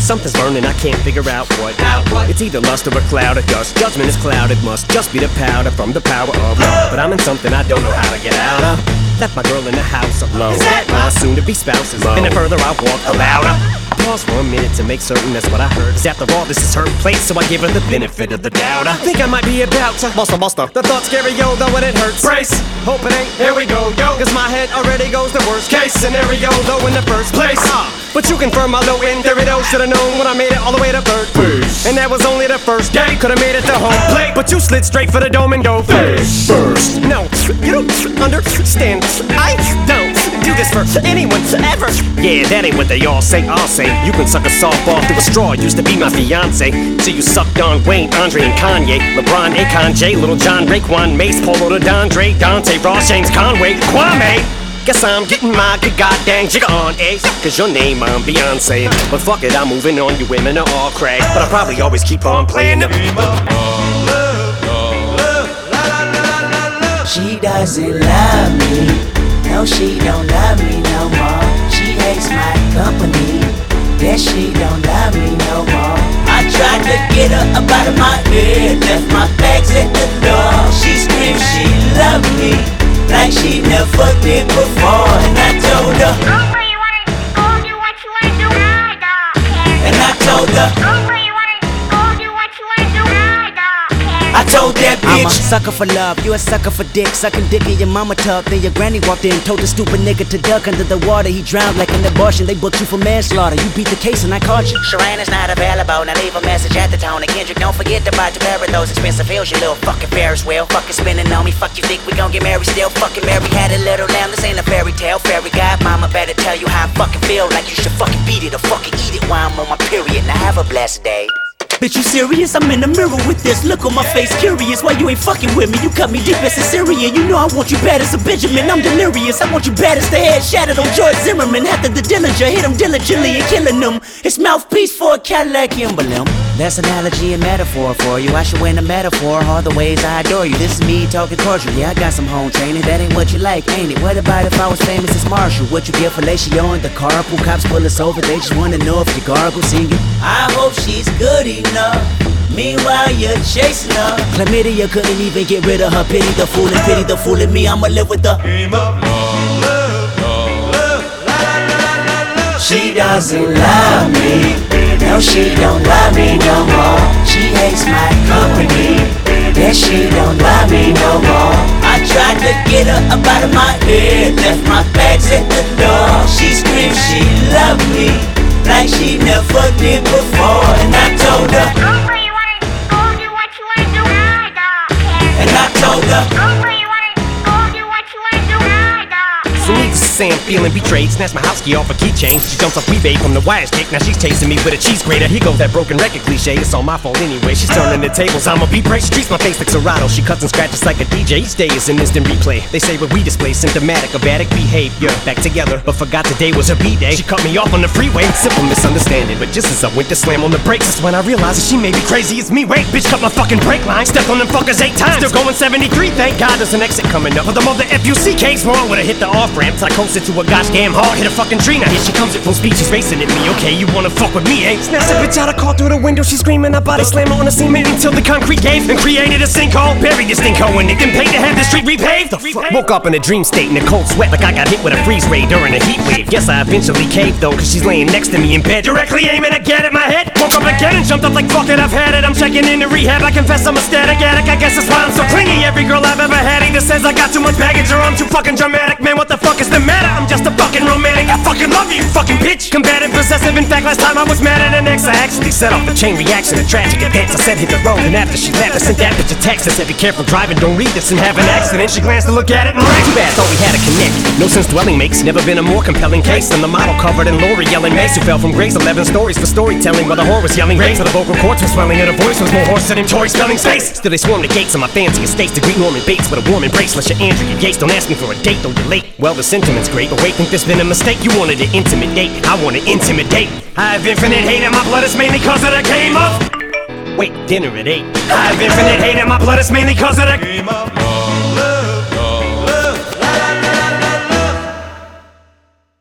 Something's burning, I can't figure out what. It's either lust or a cloud of dust. Judgment is clouded, must just be the powder from the power of love. But I'm in something I don't know how to get out of. Left my girl in the house alone. My soon-to-be spouse is low. And the further I walk, the louder. Pause for a minute to make certain that's what I heard. 'Cause after all, this is her place, so I give her the benefit of the doubt. I think I might be about to buster. The thought's scary, yo, though it hurts. Brace, hope it ain't, here we go, yo. 'Cause my head already goes the worst case scenario, though in the first place. But you confirm my low end theory, though. Should've known when I made it all the way to third base. And that was only the first day. Could've made it to home plate, but you slid straight for the dome and dove face first. No, you don't understand. I don't do this for anyone ever. Yeah, that ain't what they all say. I'll say you can suck a softball through a straw. Used to be my fiance, so you sucked on Wayne, Andre, and Kanye, LeBron, Akon, J, Little John, Raekwon, Mace, Polo, to Dondre, Dante, Ross, James, Conway, Kwame. Guess I'm getting my good goddamn jigger on, eh? 'Cause your name I'm Beyonce. But fuck it, I'm moving on, you women are all crack. But I'll probably always keep on playing the game of She doesn't love me, no she don't love me no more. She hates my company, yes she don't love me no more. I tried to get her up out of my head, left my bags at the door. She screamed she loved me like she never did before. And I told her, go where you wanna go, do what you wanna do, I don't care. And I told her, go where you wanna go, do what you wanna do, I don't care. I told that bitch, I'm a sucker for love, you a sucker for dick. Sucking dick in your mama tub, then your granny walked in, told the stupid nigga to duck under the water. He drowned like an abortion, they booked you for manslaughter. You beat the case and I caught you. Sharon is not available, now leave a message at the tone. And Kendrick, don't forget to buy the pair of those expensive heels. You little fucking Ferris wheel, fucking spinning on me. Fuck, you think we gon' get married still? Fucking Mary had a little lamb, this ain't a fairy tale. Fairy godmama better tell you how I fucking feel. Like you should fucking beat it or fucking eat it while I'm on my period. Now have a blessed day. Bitch, you serious? I'm in the mirror with this look on my face, curious why you ain't fucking with me. You cut me deep as a Syrian. You know I want you bad as a Benjamin. I'm delirious. I want you bad as the head shattered on George Zimmerman. After the Dillinger hit him diligently and killing him. It's mouthpiece for a Cadillac emblem. That's analogy and metaphor for you. I should win a metaphor. All the ways I adore you. This is me talking cordial. Yeah, I got some home training. That ain't what you like, ain't it? What about if I was famous as Marshall? What you get fellatio in the carpool? Cops pull us over. They just wanna know if you gargle singing. I hope she's good enough. Meanwhile you're chasing her. Chlamydia couldn't even get rid of her. Pity the fool in me. I'ma live with the Game of love. She doesn't love me, no she don't love me no more. She hates my company, yes she don't love me no more. I tried to get her up out of my head, left my bags at the door. She screamed she loved me like she never did before. And I told her, Go where you wanna go, do what you wanna do, I don't care. and I told her, Go where you wanna go, do what you wanna do, I don't care. So needless to say, I'm feeling betrayed. Snatched my house key off a keychain. She jumps off eBay from the wire stick. Now she's chasing me with a cheese grater. Here goes that broken record cliche. It's all my fault anyway. She's turning the tables. I'm a beat break. She treats my face like Serato. She cuts and scratches like a DJ. Each day is an instant replay. They say what we display symptomatic of addict behavior. Back together, but forgot today was her B-day. She cut me off on the freeway. Simple misunderstanding. But just as I went to slam on the brakes, that's when I realized that she may be crazy as me. Wait, bitch, cut my fucking brake line. Stepped on them fuckers 8 times. Still going 73. Thank God there's an exit coming up. But the mother FUCK's wrong when I hit the off ramp. I coasted to a goddamn hard, hit a fucking tree. Now here she comes at full speed, she's racing at me. Okay, you wanna fuck with me, eh? Snatched the bitch out, I caught through the window. She's screaming, I body slam her on the cement until the concrete gave and created a sinkhole. Buried this stinko in it, then paid to have the street repaved. The fuck? Woke up in a dream state in a cold sweat, like I got hit with a freeze ray during a heat wave. Guess I eventually caved though, cause she's laying next to me in bed, directly aiming again at my head. Woke up again and jumped up like fuck it, I've had it. I'm checking into rehab, I confess I'm a static addict. I guess that's why I'm so clingy. Every girl I've ever had either says I got too much baggage or I'm too fucking dramatic. Man, what the fuck is the matter? I'm just a fucking romantic. I fucking love you, fucking bitch. Combative, possessive. In fact, last time I was mad at an ex, I actually set off the chain reaction of tragic events. I said hit the road, and after she left, I sent that bitch a text that said be careful driving, don't read this and have an accident. She glanced to look at it and ran. Too bad, thought we had a connect. No sense dwelling makes never been a more compelling case than the model covered in Lori yelling Mace, who fell from grace. 11 stories for storytelling, while the whore was yelling race. So the vocal cords were swelling, and her voice was more hoarse than in Tory spelling space. Still they swarm the gates of my fancy estates to greet Norman Bates with a warm embrace. Unless you're Andrea Yates, don't ask me for a date, though you're late. Well, the sentiment's great, but wait, think this been a mistake? You wanted to intimidate, I wanna intimidate. I have infinite hate in my blood, it's mainly cause of the game of. Wait, dinner at 8. I have infinite hate in my blood, it's mainly cause of the game of.